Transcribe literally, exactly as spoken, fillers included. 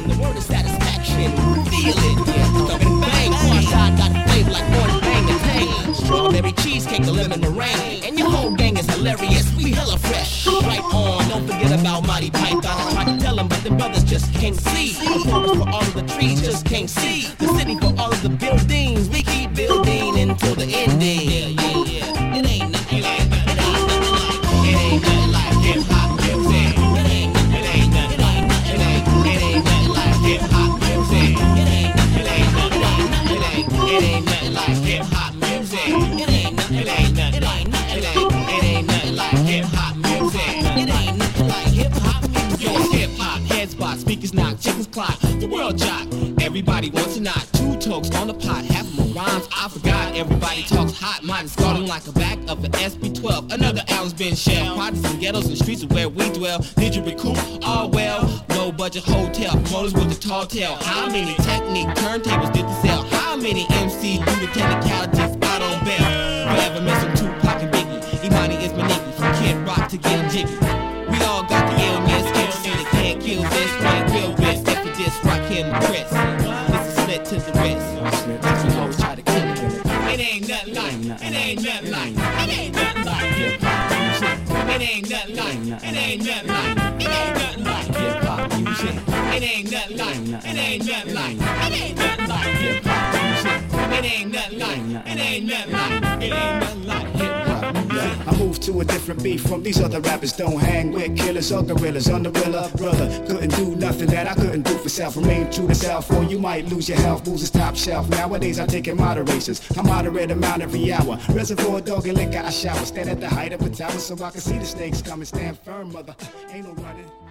The word is satisfaction. Feel it. Yeah. Talking bang. Farside got flavor like orange bang and tang. Strawberry cheesecake, the lemon meringue. And your whole gang is hilarious. We hella fresh. Right on. Don't forget about Monty Python. I tried to tell them, but the brothers just can't see. The forest for all of the trees just can't see. The city for all of the buildings. We keep building until the ending. Yeah, yeah, yeah. It ain't nothing like that. It ain't nothing like that. It ain't nothing like hip hop music. It ain't nothing. It ain't nothing. It ain't. It ain't nothing like hip hop music. It ain't. It ain't nothing. It ain't. It ain't nothing like hip hop music. It ain't nothing. It ain't nothing. It ain't. It ain't nothing like hip hop music. It ain't nothing like hip hop music. Yo, hip hop, head spot, speakers knock, chickens clock, the world jock. Everybody wants a knot, two tokes on the pot, half of my rhymes I forgot. Everybody talks hot, mine is starting like a back of an S B twelve. Another album's been shelled. Projects and ghettos and streets are where we dwell. Did you recoup? All well, no budget hotel, promoters with the tall tale. How many technique turntables did they sell? How many M Cs do the technicalities spot on bail? Forever missing Tupac and Biggie. Imani is my nigga, from Kid Rock to getting jiggy. We all got the illness, skills, and they can't kill this. Can't kill this, if you just rock him and Chris. This is Smith to the wrist. That's we always try to kill it. It ain't nothing like, it ain't nothing like, it ain't nothing like hip hop music. It ain't nothing like, it ain't nothing like, it ain't nothing like hip hop music. It ain't nothing like, it ain't nothing like, it ain't nothing like hip hop music. It ain't nothing like, it ain't nothing like, it ain't nothing like hip hop music. I moved to a different beat from these other rappers. Don't hang with killers or gorillas. On the real brother, couldn't do nothing that I couldn't do for self. Remain true to self, or you might lose your health. Booze is top shelf. Nowadays I take in moderations. I moderate amount every hour. Reservoir dog and liquor I shower. Stand at the height of a tower so I can see the snakes coming. Stand firm, mother. Ain't no running.